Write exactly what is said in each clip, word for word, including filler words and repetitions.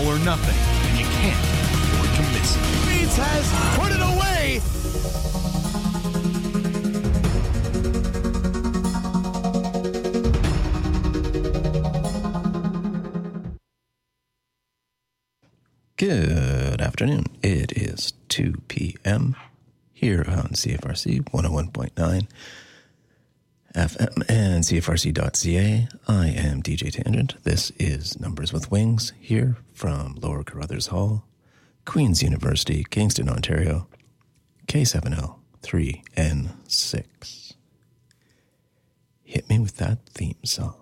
all or nothing, and you can't afford to miss it. Beats has put it away. Good afternoon. It is two p.m. here on C F R C one oh one point nine F M and C F R C dot C A. I am D J Tangent. This is Numbers with Wings here from Lower Carruthers Hall, Queen's University, Kingston, Ontario, K seven L three N six. Hit me with that theme song.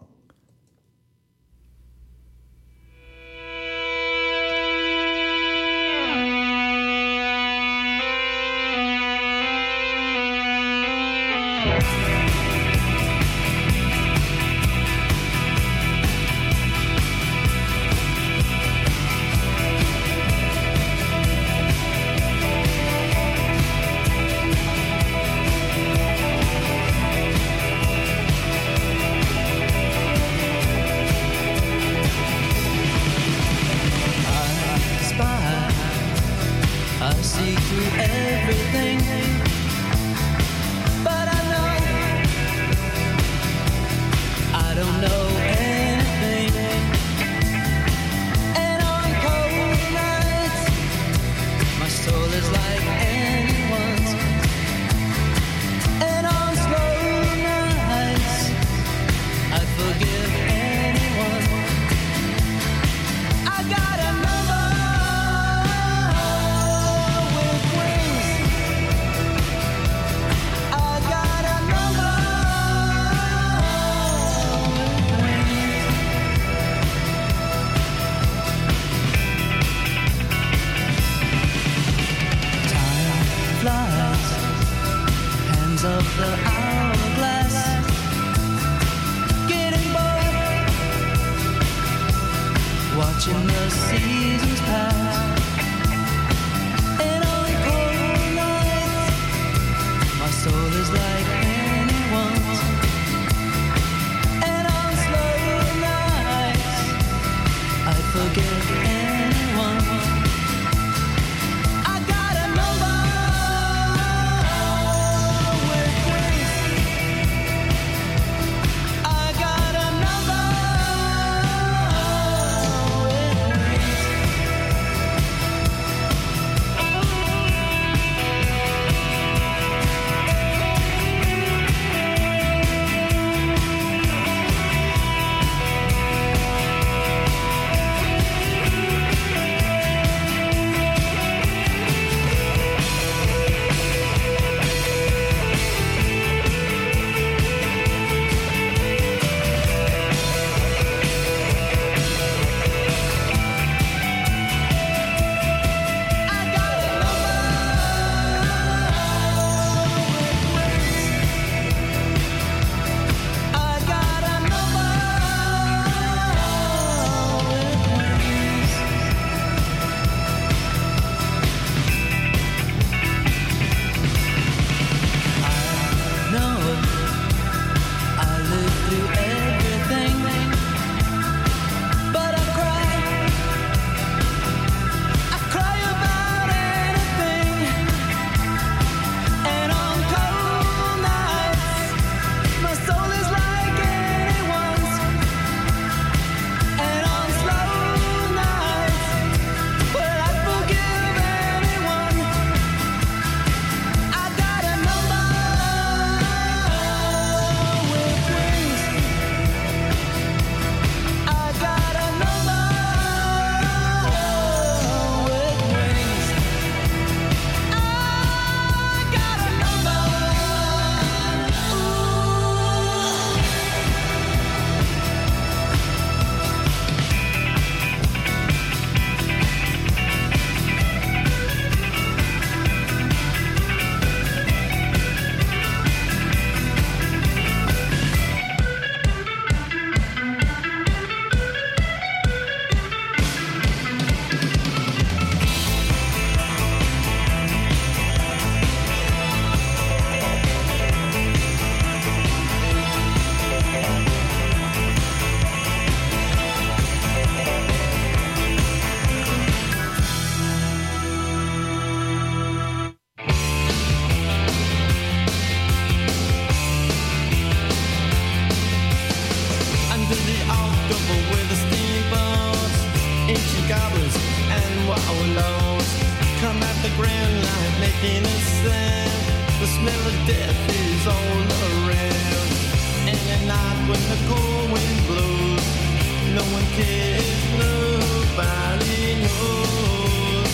our lost. Come at the grand line, making a sound. The smell of death is all around. And at night when the cold wind blows, no one cares, nobody knows.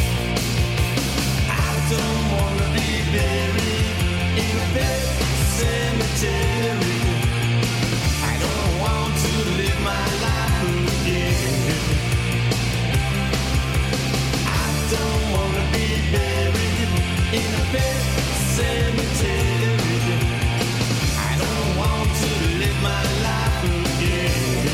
I don't wanna be buried in a pet cemetery. I don't want to live my life again. I don't wanna be buried in a pet cemetery. I don't want to live my life again.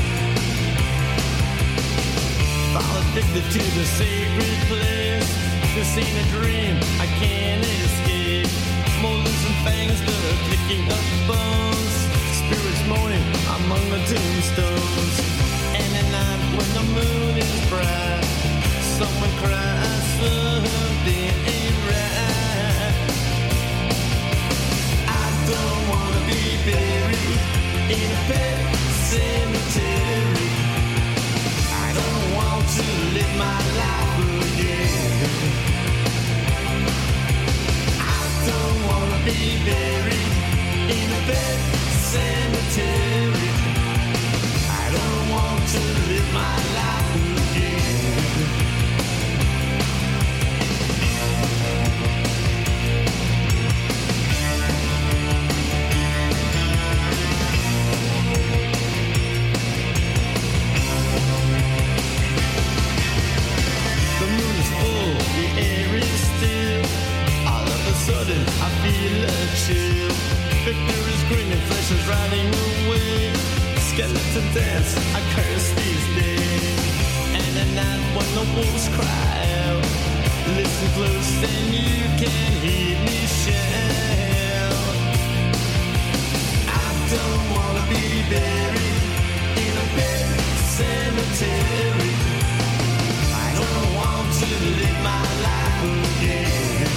Fall addicted to the sacred place. This ain't a dream, I can't escape. Molars and fangs, the clicking of bones. Spirits moaning among the tombstones. And at night when the moon is bright, someone cries, something ain't right. I don't wanna be buried in a pet cemetery. I don't want to live my life again. I don't wanna be buried in a pet cemetery. I don't want to live my life again. The moon is full, the air is still. All of a sudden I feel a chill. Victor is grinning, flesh is riding away. Skeleton dance, I curse these days. And at night when the wolves cry out, listen close and you can hear me shout. I don't wanna be buried in a pet cemetery. I don't want to live my life again.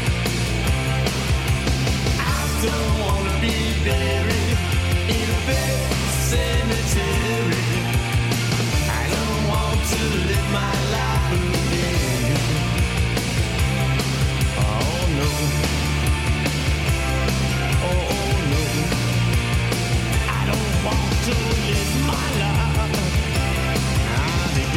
I don't wanna be buried in a pet cemetery. I don't want to live my life again. Oh no. Oh no. I don't want to live my life again.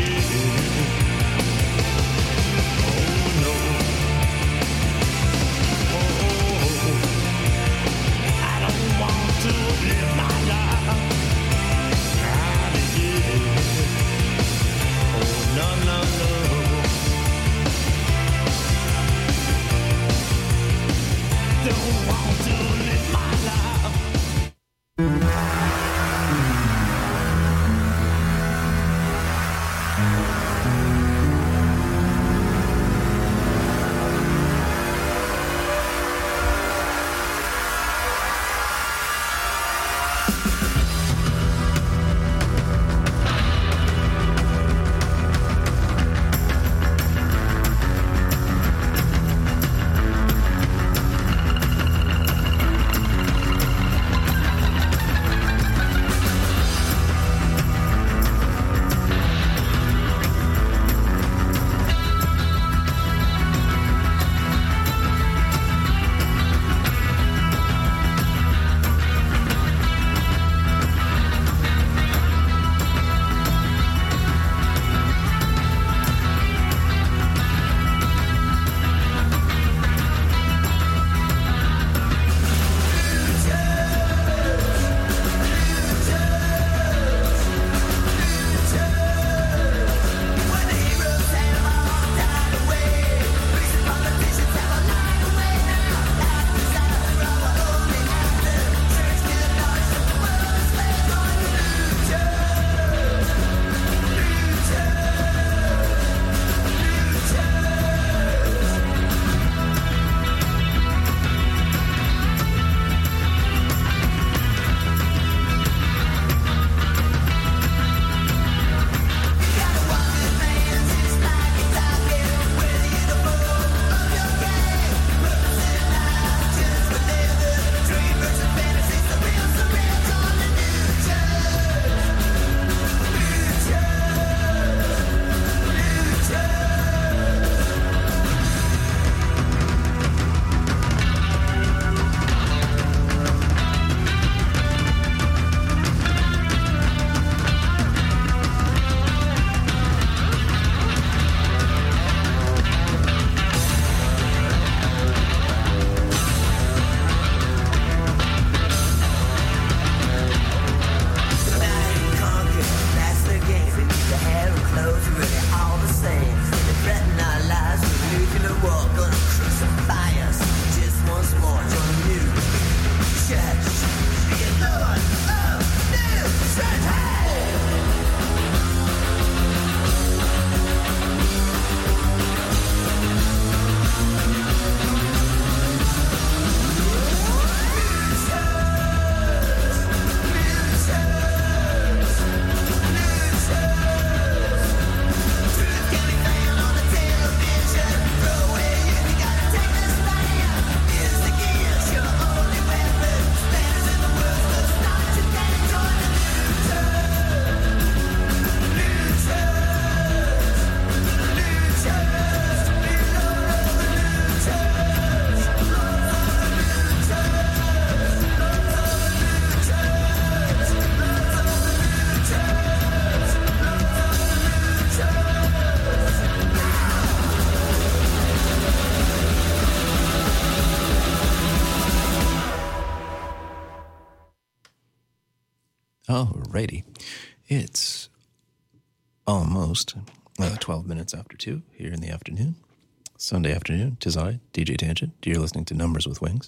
Alrighty. It's almost uh, twelve minutes after two here in the afternoon. Sunday afternoon. 'Tis I, D J Tangent. You're listening to Numbers with Wings.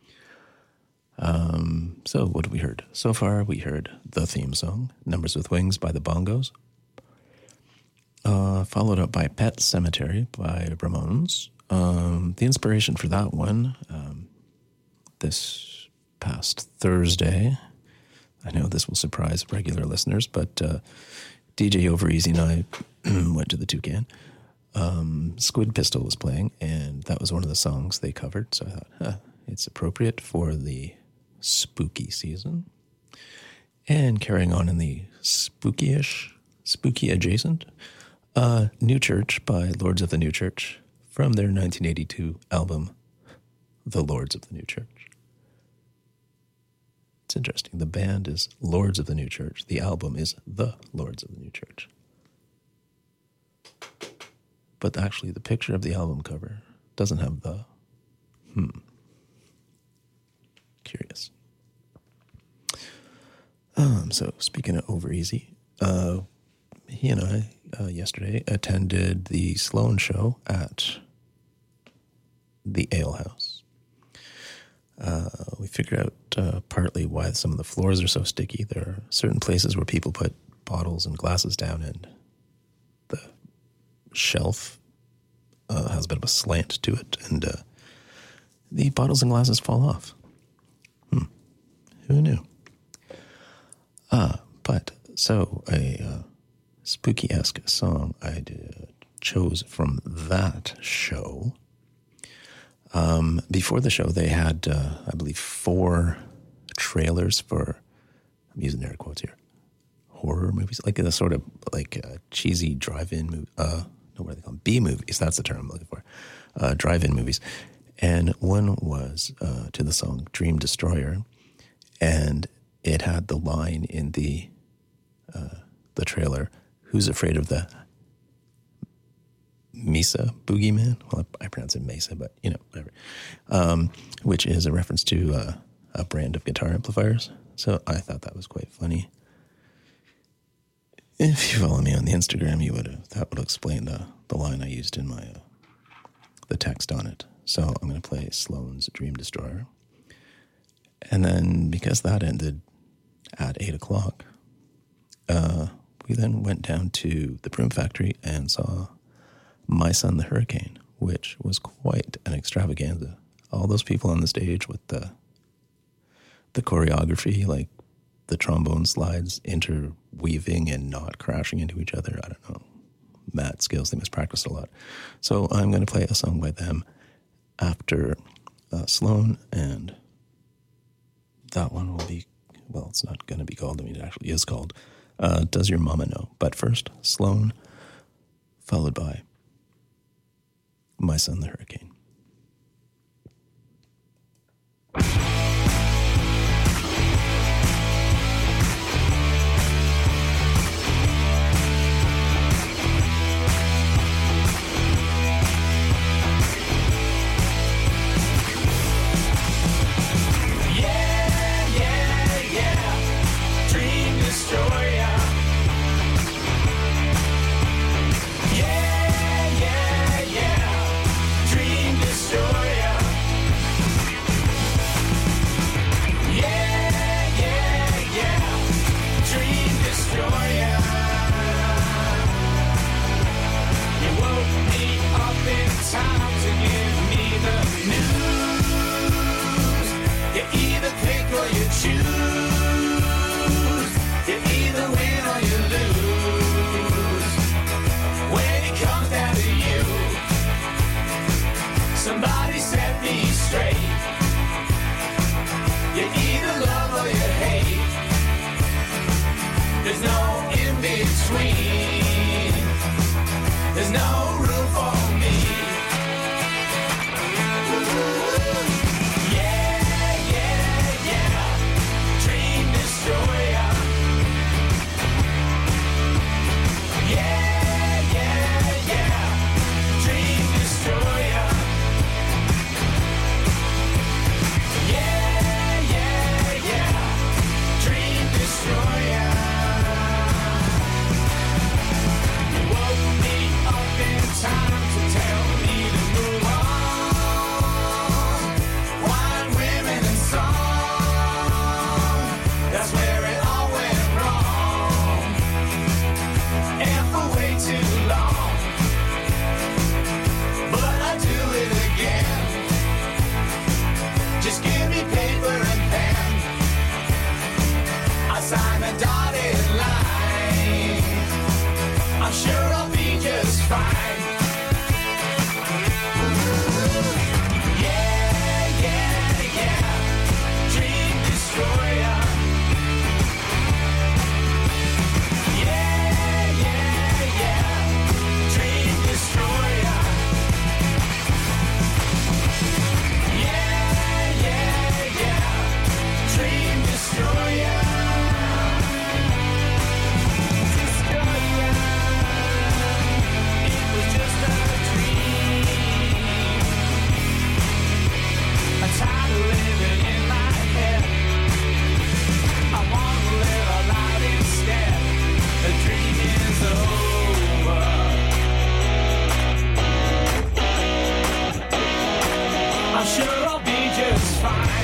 Um, so what have we heard? So far we heard the theme song, Numbers with Wings by the Bongos. Uh, followed up by Pet Sematary by Ramones. Um, the inspiration for that one, um, this past Thursday, I know this will surprise regular listeners, but uh, D J Overeasy and I went to the Toucan. Um, Squid Pistol was playing, and that was one of the songs they covered, so I thought, huh, it's appropriate for the spooky season. And carrying on in the spooky-ish, spooky adjacent, uh, New Church by Lords of the New Church from their nineteen eighty-two album, The Lords of the New Church. It's interesting. The band is Lords of the New Church. The album is The Lords of the New Church. But actually, the picture of the album cover doesn't have the. Hmm. Curious. Um, so, speaking of Overeasy, uh, he and I uh, yesterday attended the Sloan show at the Ale House. Uh, we figured out uh, partly why some of the floors are so sticky. There are certain places where people put bottles and glasses down, and the shelf uh, has a bit of a slant to it, and uh, the bottles and glasses fall off. Hmm. Who knew? Uh, but, so, a uh, spooky-esque song I did, chose from that show. Um, before the show, they had, uh, I believe, four trailers for, I'm using air quotes here, horror movies, like a sort of, like a cheesy drive-in movie, uh, no, what are they called? B-movies, that's the term I'm looking for, uh, drive-in movies. And one was uh, to the song Dream Destroyer, and it had the line in the uh, the trailer, "Who's afraid of the Mesa Boogeyman?" Well, I pronounce it Mesa, but, you know, whatever. Um, which is a reference to uh, a brand of guitar amplifiers. So I thought that was quite funny. If you follow me on the Instagram, you would have, that would explain the, the line I used in my uh, the text on it. So I'm going to play Sloan's Dream Destroyer. And then, because that ended at eight o'clock, uh, we then went down to the Broom Factory and saw My Son the Hurricane, which was quite an extravaganza. All those people on the stage with the the choreography, like the trombone slides interweaving and not crashing into each other. I don't know. Mad skills. They must practice a lot. So I'm going to play a song by them after uh, Sloan, and that one will be, well, it's not going to be called, I mean, it actually is called uh, Does Your Mama Know? But first, Sloan, followed by My Son the Hurricane. Destroyer. fine. Yeah, yeah, yeah. Dream destroyer. Yeah, yeah, yeah. Dream destroyer. Yeah, yeah, yeah. Dream destroyer. Tired of living in my head. I want to live a life instead. The dream is over. I'm sure I'll be just fine.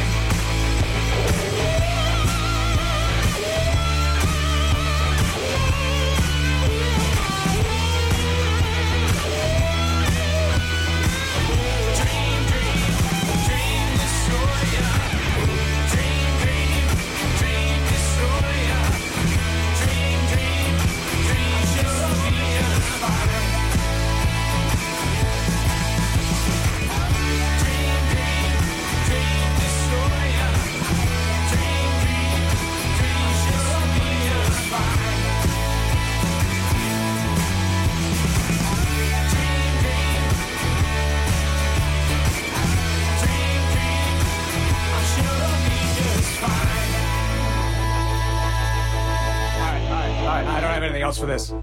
I don't have anything else for this.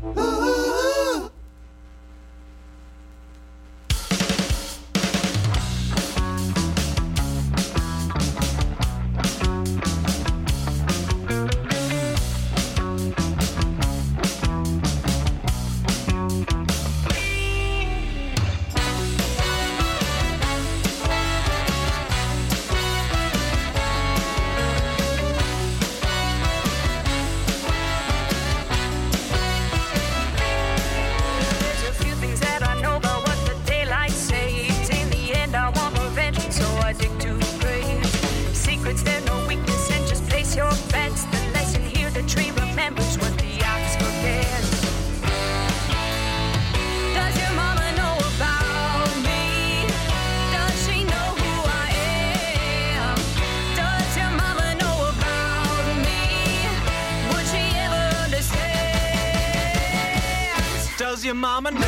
Does your mama know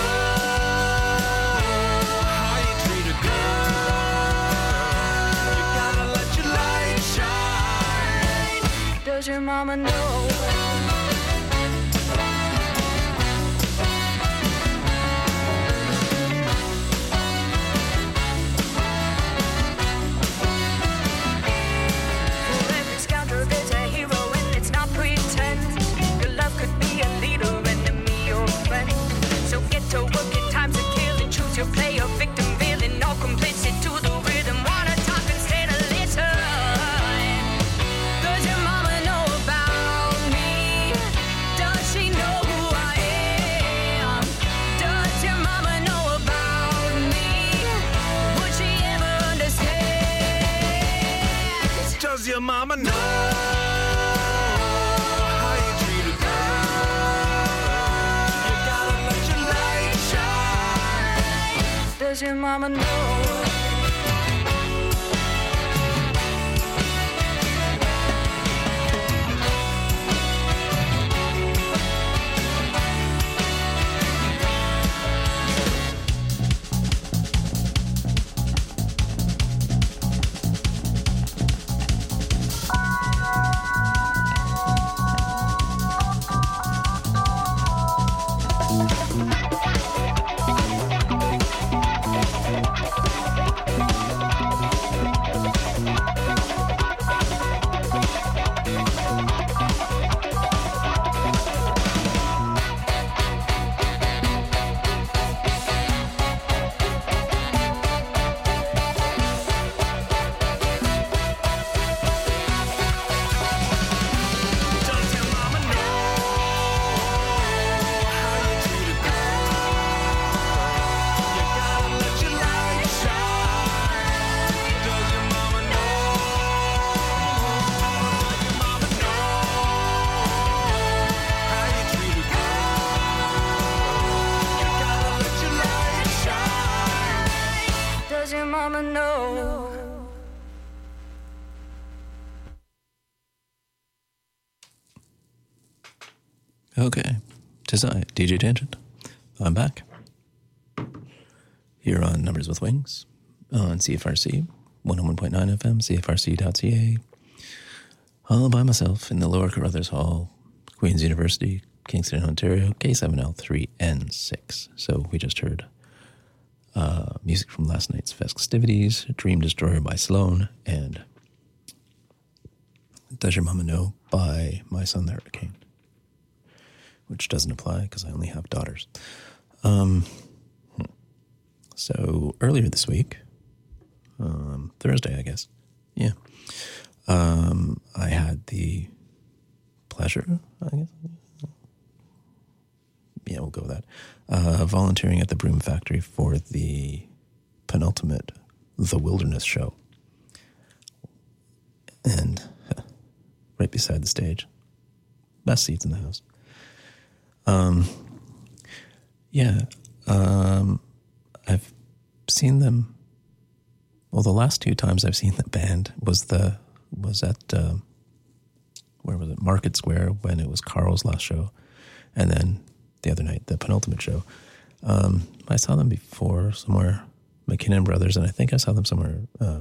how you treat a girl? You gotta let your light shine. Does your mama know? For every scoundrel there's a hero and it's not pretend. Your love could be a leader, enemy or friend. So get to work in times of killing. Choose your player, victim, villain, all complicit to the rhythm. Wanna talk instead of listen. Does your mama know about me? Does she know who I am? Does your mama know about me? Would she ever understand? Does your mama know? Does your mama know? mama know? Okay, tis I, D J Tangent. I'm back. Here on Numbers with Wings on C F R C, one oh one point nine F M, C F R C dot C A. All by myself in the Lower Carruthers Hall, Queen's University, Kingston, Ontario, K seven L three N six. So we just heard uh, music from last night's festivities, Dream Destroyer by Sloan, and Does Your Mama Know by My Son the Hurricane, which doesn't apply because I only have daughters. Um, so earlier this week, um, Thursday, I guess, yeah, um, I had the pleasure, I guess, yeah, we'll go with that, uh, volunteering at the Broom Factory for the penultimate The Wilderness show. And right beside the stage, best seats in the house. Um, yeah, um, I've seen them. Well, the last two times I've seen the band was the was at uh, where was it? Market Square when it was Carl's last show, and then the other night the penultimate show. Um, I saw them before somewhere, McKinnon Brothers, and I think I saw them somewhere uh,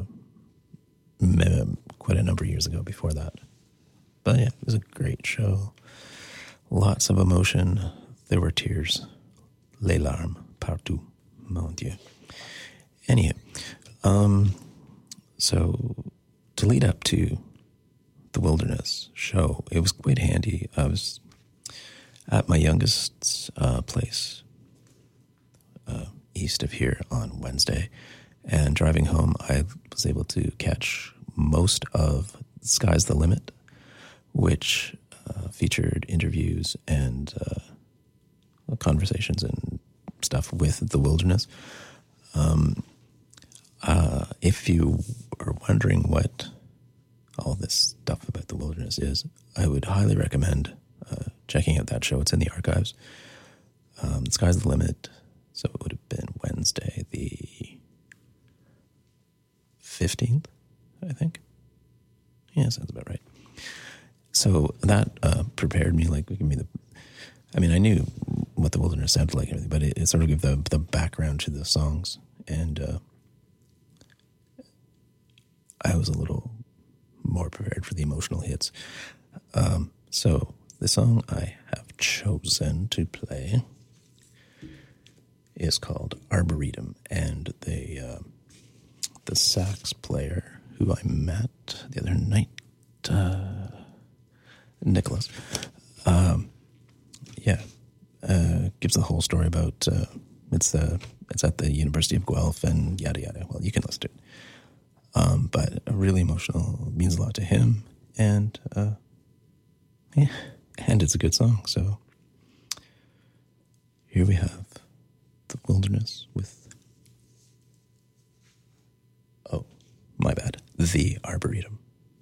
quite a number of years ago before that. But yeah, it was a great show. Lots of emotion. There were tears. Les larmes partout. Mon Dieu. Anyhow, um, so to lead up to the Wilderness show, it was quite handy. I was at my youngest's uh, place uh, east of here on Wednesday, and driving home, I was able to catch most of Sky's the Limit, which uh, featured interviews and uh, conversations and stuff with the Wilderness. Um, uh, if you are wondering what all this stuff about the Wilderness is, I would highly recommend uh, checking out that show. It's in the archives. Um, Sky's the Limit. So it would have been Wednesday the fifteenth, I think. Yeah, sounds about right. So that uh, prepared me, like, give me the, I mean, I knew what the Wilderness sounded like and everything, but it, it sort of gave the, the background to the songs. And uh, I was a little more prepared for the emotional hits. Um, so the song I have chosen to play is called Arboretum, and the uh, the sax player who I met the other night, uh, Nicholas, um, yeah, uh, gives the whole story about uh, it's the it's at the University of Guelph and yada yada. Well, you can listen to it, um, but really emotional, means a lot to him, and uh, yeah, and it's a good song. So here we have the Wilderness with, oh, my bad, the Arboretum.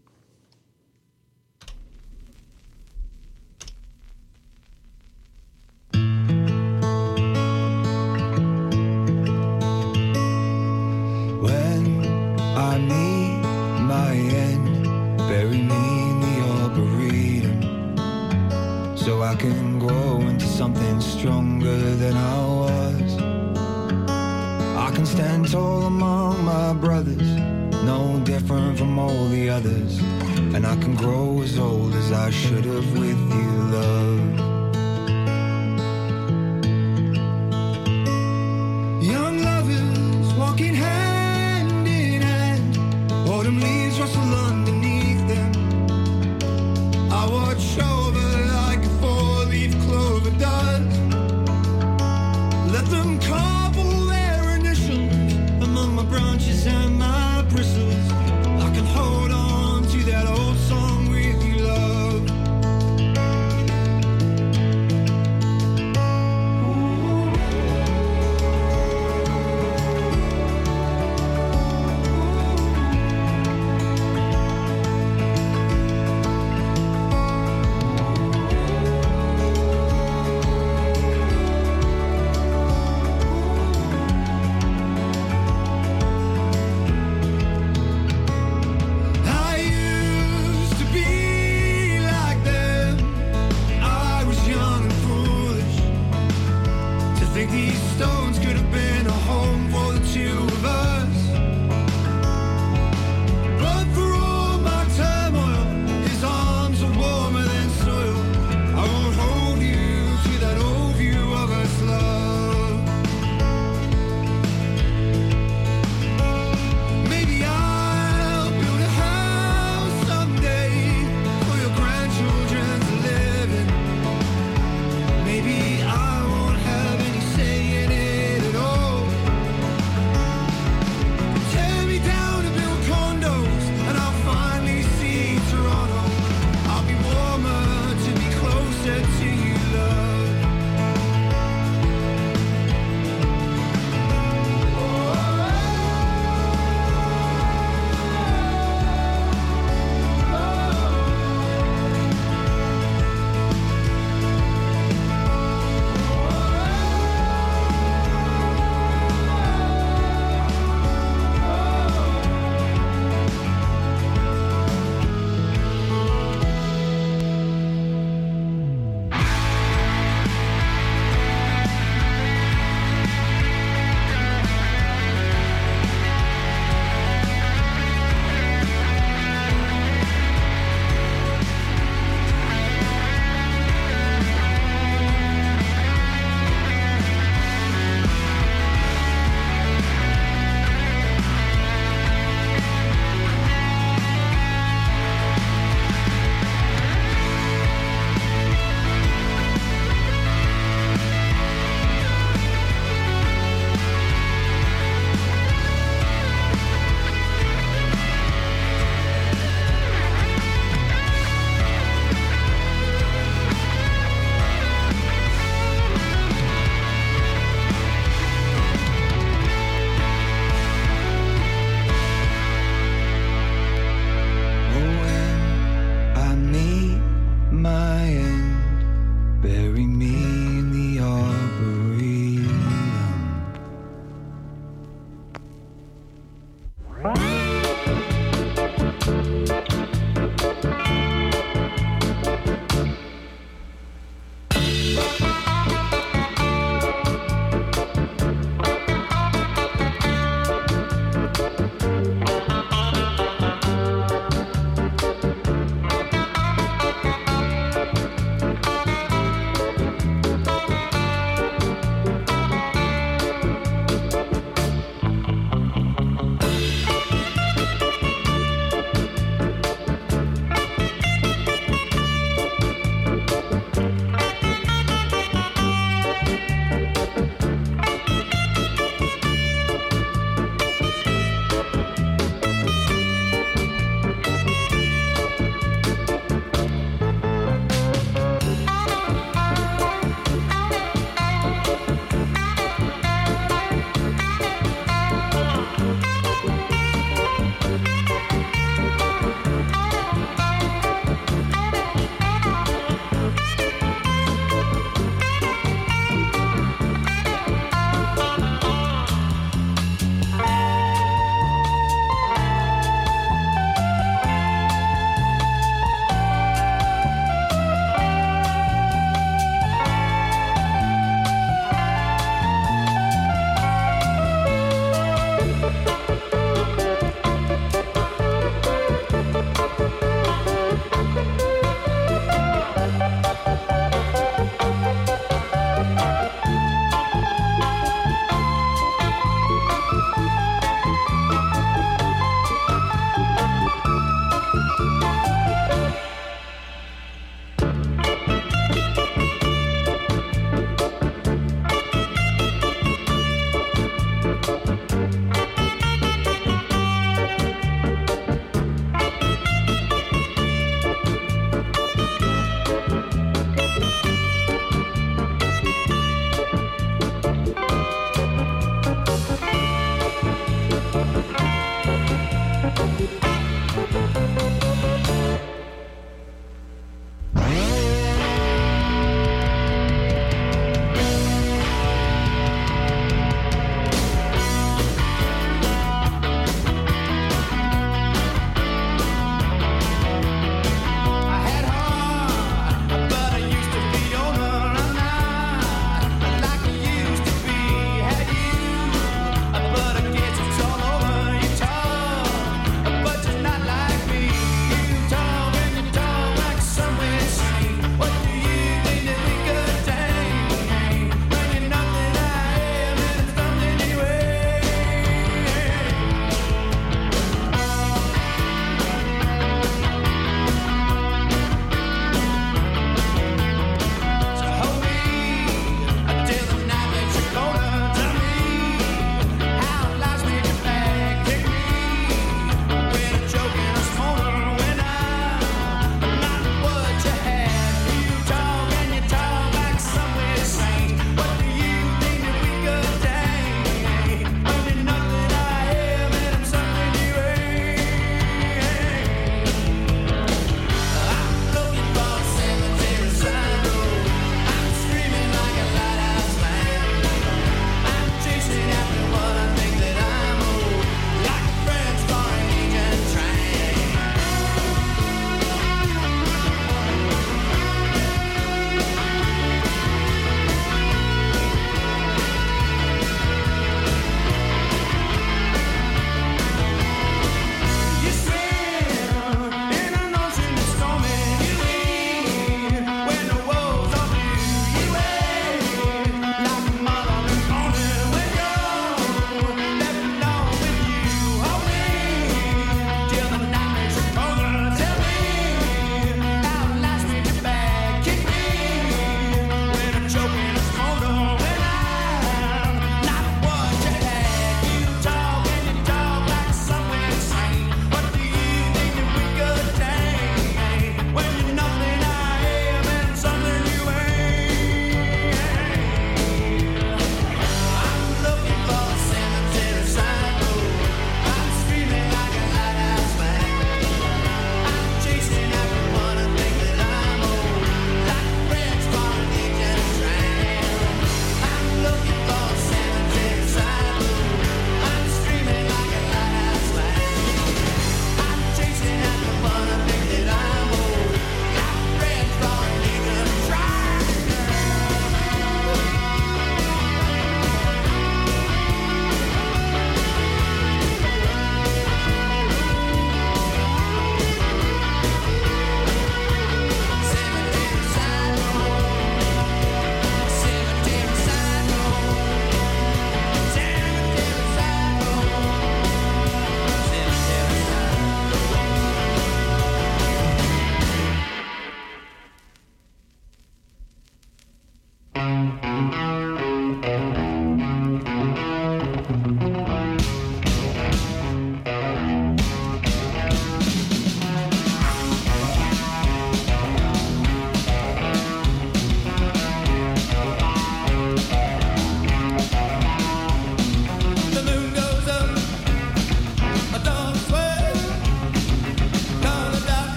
When I meet my end, bury me in the Arboretum, so I can grow into something stronger than I was. I can stand tall among my brothers, no different from all the others, and I can grow as old as I should have with you, love. Young lovers walking hand in hand, autumn leaves rustle underneath them. I watch over like a four-leaf clover does. Let them carve all their initials among my branches and my bristles. I can hold on to that old song with you, love. these stones could have been a home for the two of us. But for all my turmoil, his arms are warmer than soil. I won't hold you to that old view of us, love. Maybe I'll build a house someday for your grandchildren to live in. Maybe I won't have any say in it at all. Tell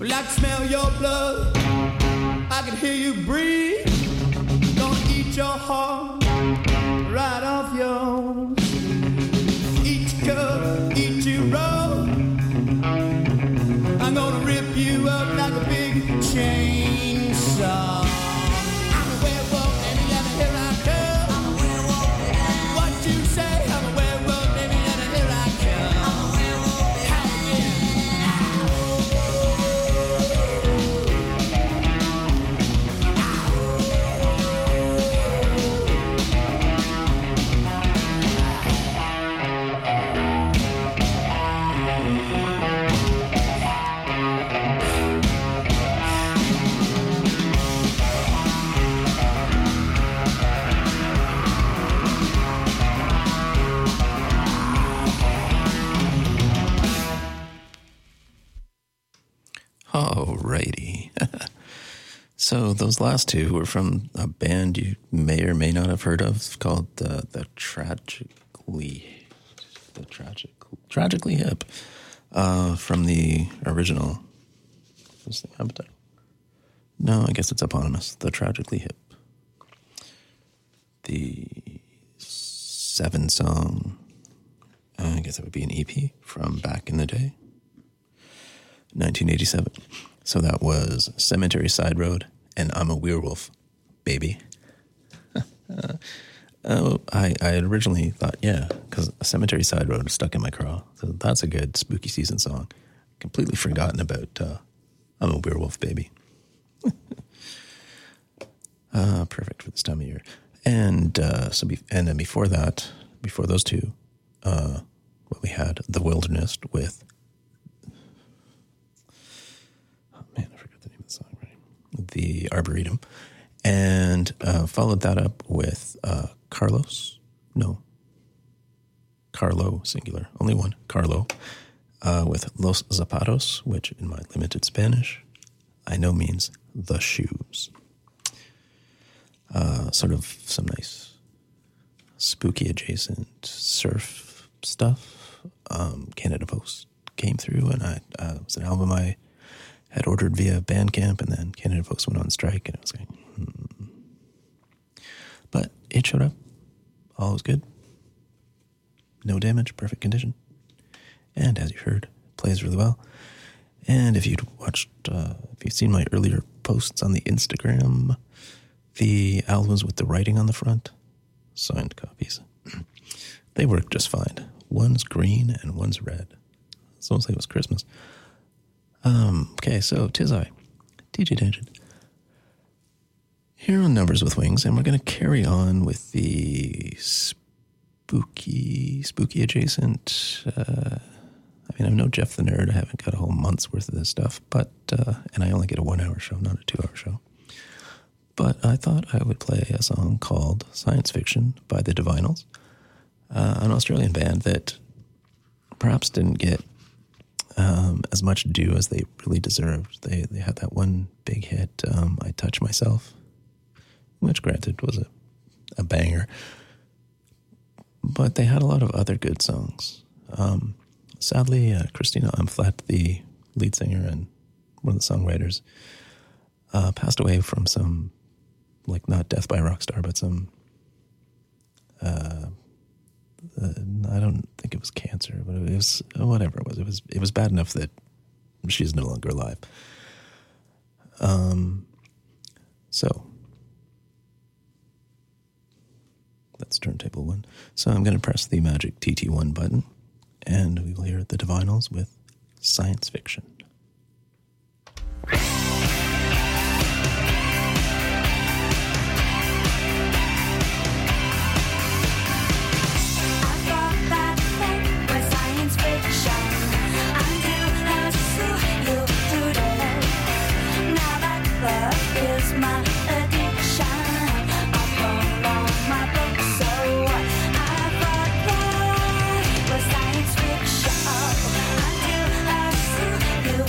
Well, I can smell your blood. I can hear you breathe. Gonna eat your heart right off your. Eat your cup, eat your roll. I'm gonna rip you up like a big chainsaw. I'm a werewolf, baby, and here I come. I'm a werewolf, baby. What you say? I'm a werewolf, baby, and here I come. I'm a werewolf, Alrighty. So those last two were from a band you may or may not have heard of called the the Tragically the Tragic Tragically Hip, uh, from the original. What's the title? No, I guess it's eponymous. The Tragically Hip. The seven song, uh, I guess it would be an E P from back in the day. nineteen eighty-seven. So that was Cemetery Side Road and I'm a Werewolf, Baby. uh, oh, I, I had originally thought, yeah, because Cemetery Side Road is stuck in my craw. So that's a good spooky season song. Completely forgotten about uh, I'm a Werewolf, Baby. uh, perfect for this time of year. And uh, so, be- and then before that, before those two, uh, what we had, The Wilderness with. Man, I forgot the name of the song, right? The Arboretum. And uh, followed that up with uh, Carlos. No. Carlo, singular. Only one. Carlo. Uh, with Los Zapatos, which in my limited Spanish, I know means the shoes. Uh, sort of some nice spooky adjacent surf stuff. Um, Canada Post came through, and I, uh, it was an album I had ordered via Bandcamp, and then Canada Post went on strike, and I was like, hmm. But it showed up. All was good. No damage, perfect condition. And as you heard, it plays really well. And if you'd watched, uh, if you've seen my earlier posts on the Instagram, the albums with the writing on the front, signed copies, they work just fine. One's green and one's red. It's almost like it was Christmas. Um, okay, so tis I, D J Tangent, here on Numbers with Wings, and we're going to carry on with the spooky, spooky adjacent. Uh, I mean, I'm no Jeff the Nerd. I haven't got a whole month's worth of this stuff, but uh, and I only get a one-hour show, not a two-hour show. But I thought I would play a song called Science Fiction by the Divinals, uh, an Australian band that perhaps didn't get um, as much due as they really deserved. They they had that one big hit, um, I Touch Myself, which granted was a, a banger. But they had a lot of other good songs. Um, sadly, uh, Christina Umflat, the lead singer and one of the songwriters, uh, passed away from some, like, not death by a rock star, but some, uh, uh, I don't think it was cancer, but it was, whatever it was. It was, it was bad enough that she's no longer alive. Um, so, that's turntable one. So I'm going to press the magic T T one button, and we will hear the Divinals with Science Fiction. Science fiction until I see you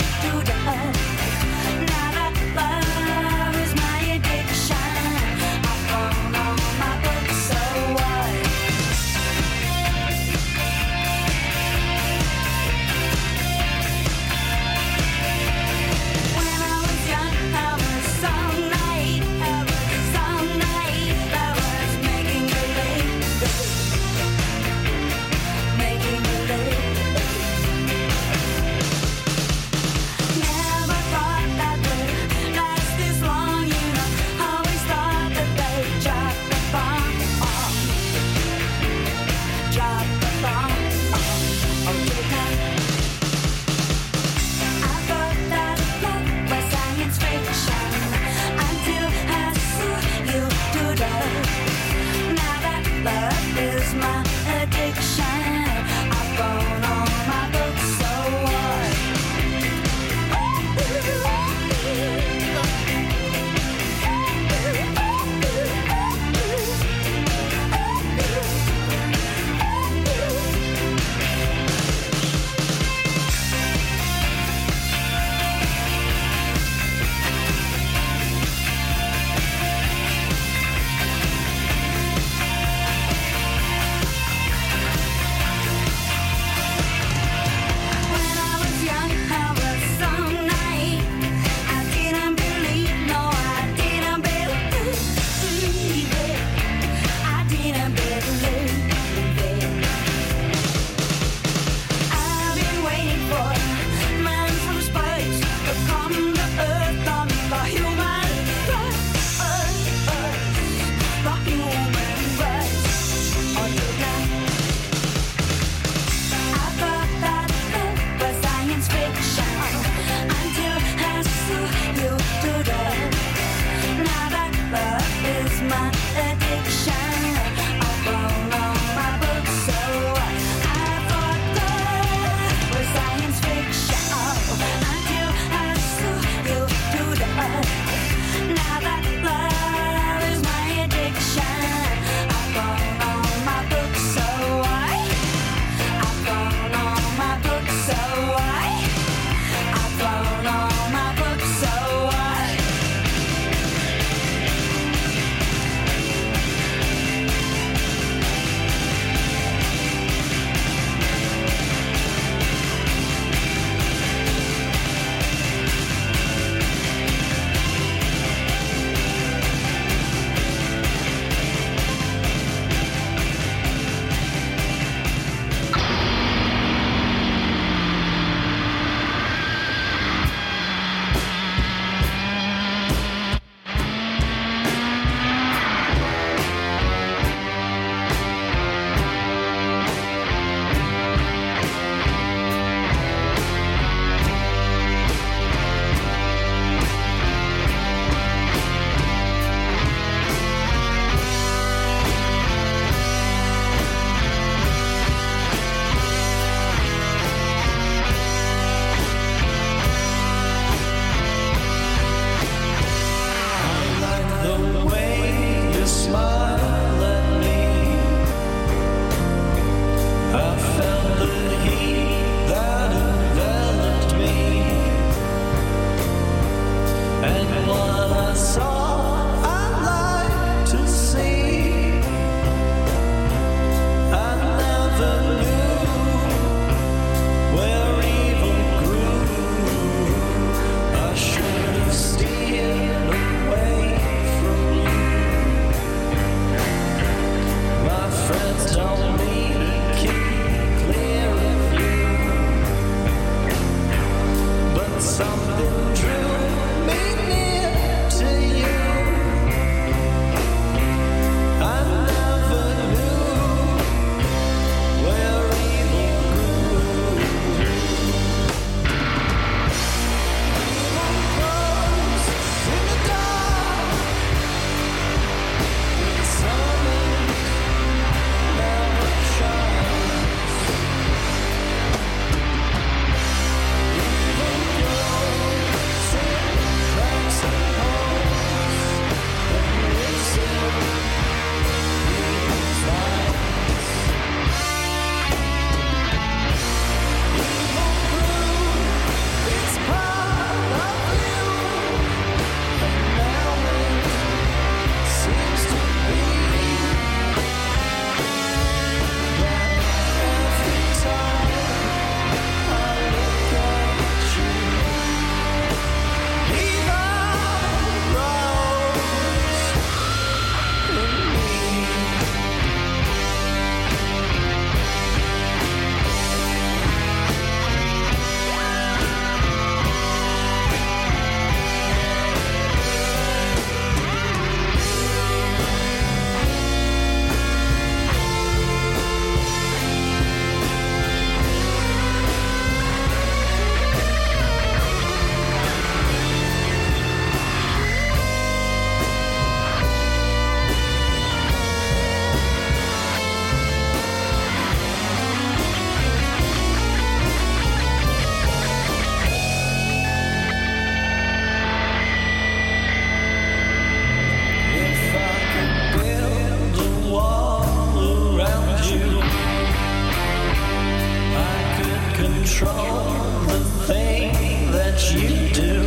control the thing that you do,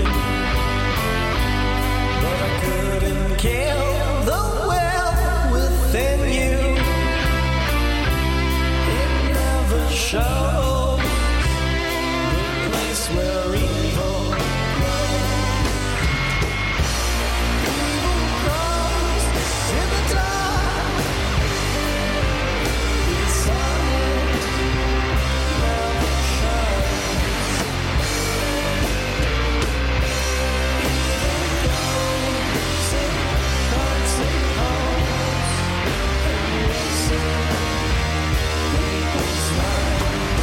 but I couldn't kill the will within you. It never shows the place where evil grows. Evil grows in the dark. The sun never shines. Evil goes in hearts and homes and lives in people's minds.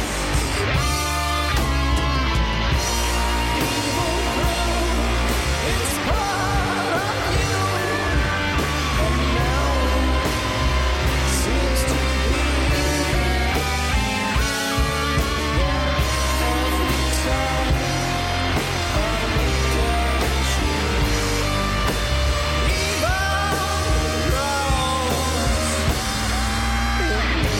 Evil grows, it's part of you, and now it seems to be that every time I look at you, evil grows in me.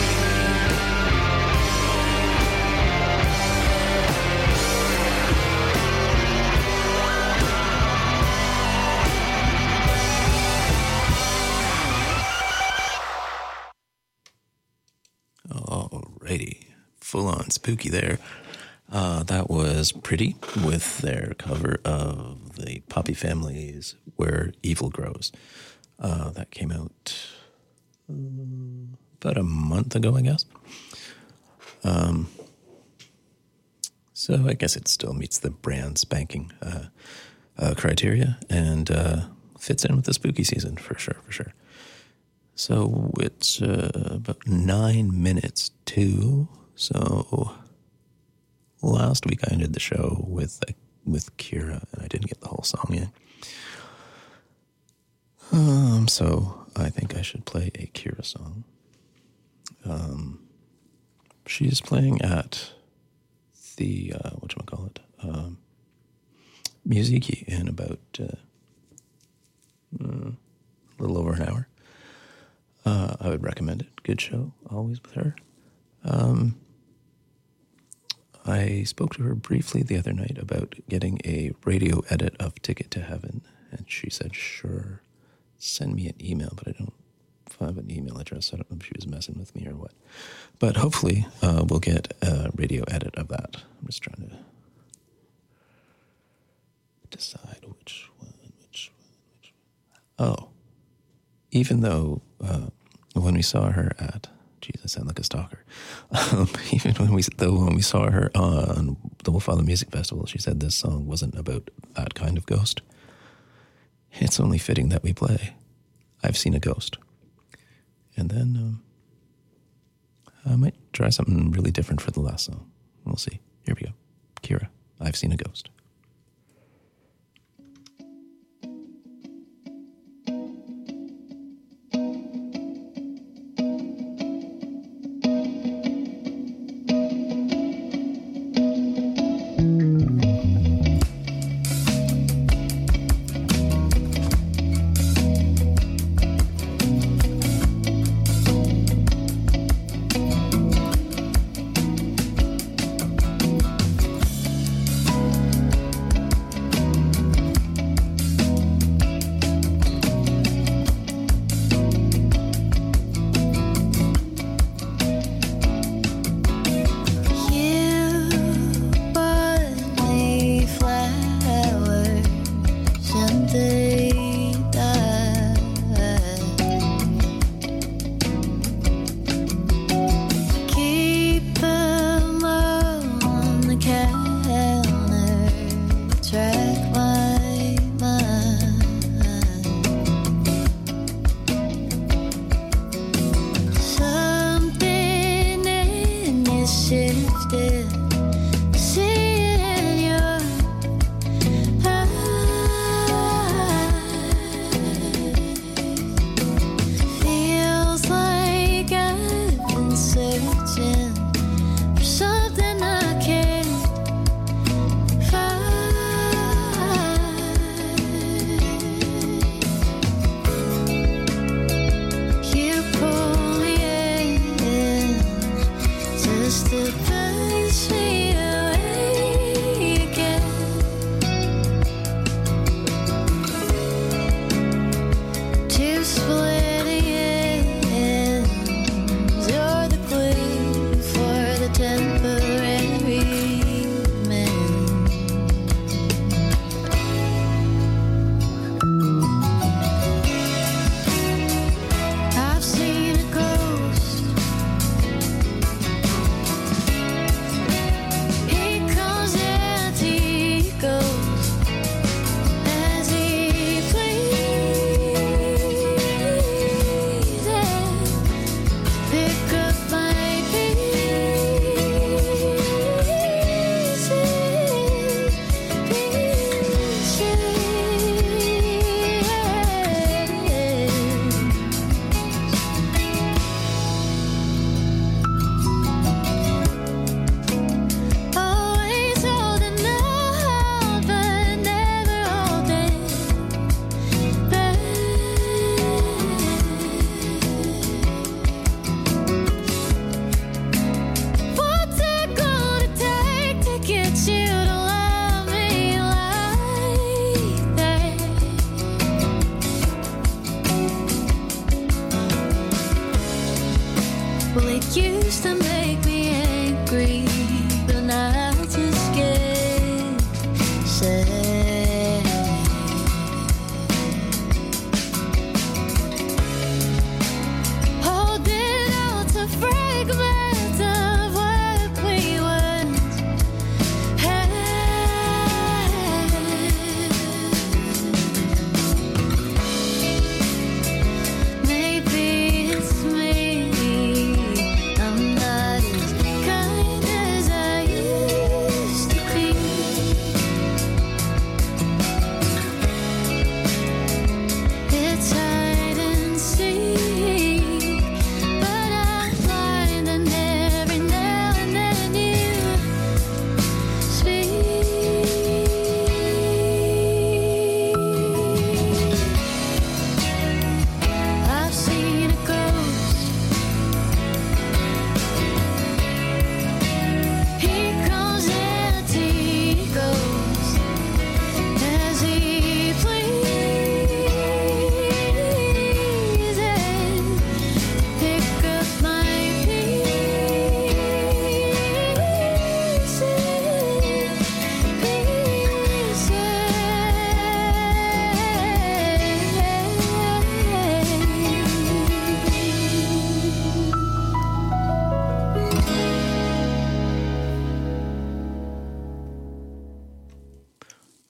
Alrighty, full on spooky there. Uh, that was Pretty with their cover of the Poppy Family's Where Evil Grows. Uh, that came out uh, about a month ago, I guess. Um, so I guess it still meets the brand spanking uh, uh, criteria and uh, fits in with the spooky season for sure, for sure. So it's uh, about nine minutes to. So last week I ended the show with uh, with Kira, and I didn't get the whole song yet. Um, so I think I should play a Kira song. Um, she's playing at the uh, whatchamacallit, um, Musiki in about uh, uh, a little over an hour. Uh, I would recommend it. Good show, always with her. Um, I spoke to her briefly the other night about getting a radio edit of Ticket to Heaven, and she said, sure, send me an email, but I don't have an email address. I don't know if she was messing with me or what. But hopefully uh, we'll get a radio edit of that. I'm just trying to decide which one, which one, which one. Oh. Even though uh, when we saw her at, geez, I sound like a stalker. Um, even when we though when we saw her on the Wolffather Music Festival, she said this song wasn't about that kind of ghost. It's only fitting that we play I've Seen a Ghost. And then um, I might try something really different for the last song. We'll see. Here we go. Kira, I've Seen a Ghost. Just a place.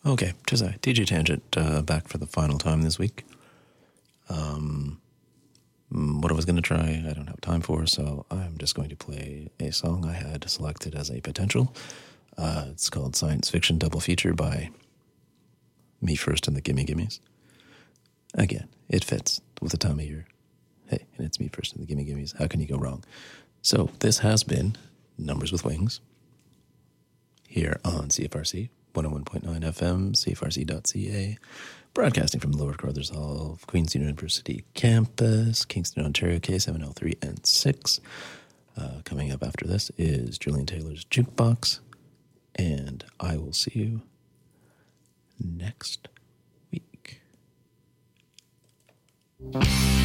Okay, Josiah, D J Tangent, uh, back for the final time this week. Um, what I was going to try, I don't have time for, so I'm just going to play a song I had selected as a potential. Uh, it's called Science Fiction Double Feature by Me First and the Gimme Gimmes. Again, it fits with the time of year. Hey, and it's Me First and the Gimme Gimmes. How can you go wrong? So this has been Numbers with Wings here on C F R C one oh one point nine F M, C F R C dot C A, broadcasting from the Lower Carruthers Hall of Queen's University campus, Kingston, Ontario, K seven L three and six. Uh, coming up after this is Julian Taylor's Jukebox, and I will see you next week.